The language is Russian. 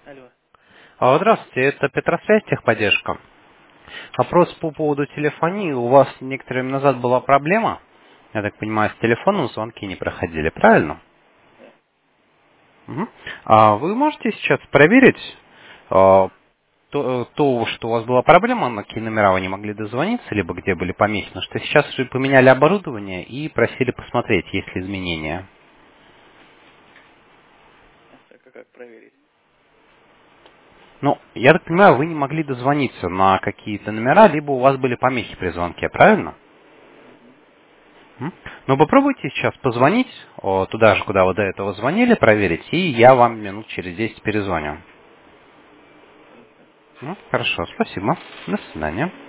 Алло. Здравствуйте, это Петросвязь, техподдержка. Вопрос по поводу телефонии. У вас некоторое время назад была проблема, я так понимаю, с телефоном звонки не проходили, правильно? Да. Мгм. А вы можете сейчас проверить то, что у вас была проблема, на какие номера вы не могли дозвониться, либо где были помехи, потому что сейчас вы поменяли оборудование и просили посмотреть, есть ли изменения. Так, а как проверить? Ну, я так понимаю, вы не могли дозвониться на какие-то номера, либо у вас были помехи при звонке, правильно? Угу. М? Ну, попробуйте сейчас позвонить туда же, куда вы до этого звонили, проверить, и я вам минут через 10 перезвоню. Хорошо. Хорошо, спасибо. До свидания.